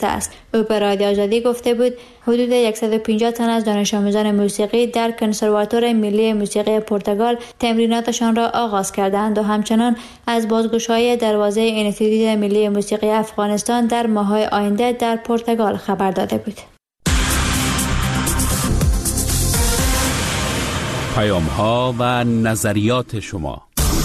است. او به رادیو آزادی گفته بود حدود 150 تن از دانش آموزان موسیقی در کنسرواتوار ملی موسیقی پرتغال تمریناتشان را آغاز کردند و همچنان از بازگشایی دروازه انستیتوت ملی موسیقی افغانستان در ماه‌های آینده در پرتغال خبر داده بود. پیام‌ها و نظریات شما.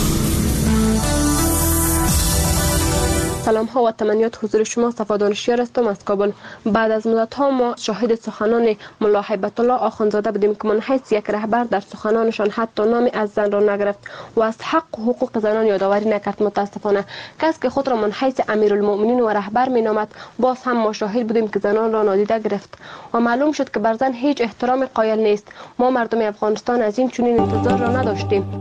سلام ها و تمنیات حضور شما. صفا دانشیار هستم از کابل. بعد از مدت ها ما شاهد سخنان ملا هیبت الله آخوندزاده بودیم که من حیث یک رهبر در سخنانشان حتی نامی از زن را نگرفت و از حق و حقوق زنان یادآوری نکرد. متاسفانه کسی که خود را من حیث امیرالمؤمنین و رهبر می نامد باز هم ما شاهد بودیم که زنان را نادیده گرفت و معلوم شد که بر زن هیچ احترام قائل نیست. ما مردم افغانستان از این چنین انتظار را نداشتیم.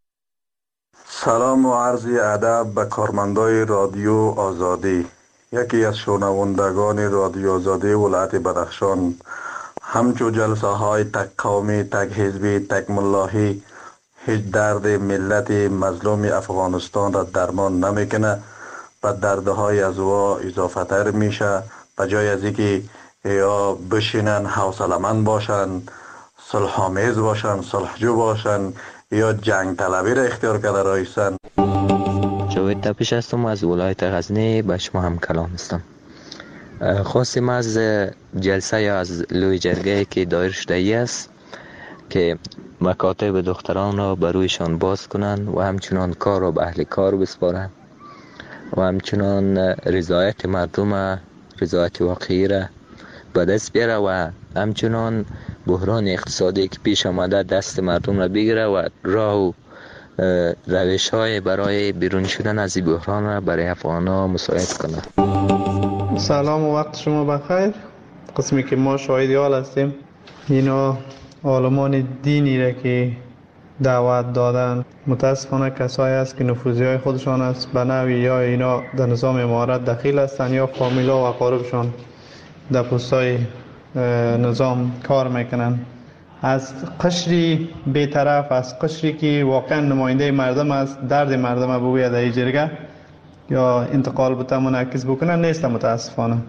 سلام و عرض ادب به کارمندای رادیو آزادی. یکی از شنوندگان رادیو آزادی ولایت بدخشان، همچو جلسه های تک قومی، تک حزبی، تک ملاحی هیچ درد ملت مظلوم افغانستان را درمان نمیکنه و دردهای از او اضافه تر میشه. به جای از اینکه یا بشینن حوصله‌مند باشن، صلح آمیز باشن، صلحجو باشن، یا جنگ طلبی را اختیار کرده رایستن. جاوید تپش هستم از ولایت غزنی، به شما هم کلام هستم. خواستیم از جلسه یا از لوی جرگه که دایر شده است که مکاتب دختران را برویشان باز کنند و همچنان کار را به اهل کار بسپارند و همچنان رضایت مردم، رضایت واقعی را به دست بیاره و همچنان بحران اقتصادی که پیش آمده دست مردم را بگیره و راه و روش های برای بیرون شدن از این بحران را برای افغان‌ها مساعد کنه. سلام و وقت شما بخیر. قسمی که ما شاهد حال هستیم اینا عالمان دینی را که دعوت دادن، متاسفانه کسایی است که نفوذی های خودشان است به نوعی یا اینا در نظام امارت دخیل هستند یا فامیلا و اقاربشان در پستای نظام کار میکنن. از قشری بی‌طرف، از قشری که واقعا نماینده مردم است، درد مردم بگوید در جرگه یا انتقال بته منعکس بکنن نیست. متاسفانه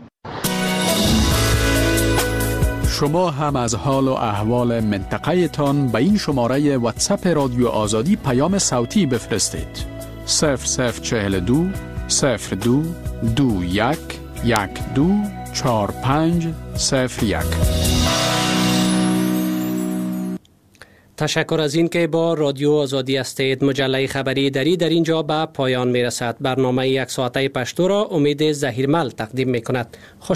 شما هم از حال و احوال منطقه تان به این شماره واتساپ رادیو آزادی پیام صوتی بفرستید. 0042 02 21 12 4501. تشکر از این که با رادیو آزادی هستید. مجله خبری در اینجا به پایان می رسد. برنامه یک ساعته پشتو را امید ظهیرمل تقدیم می کند.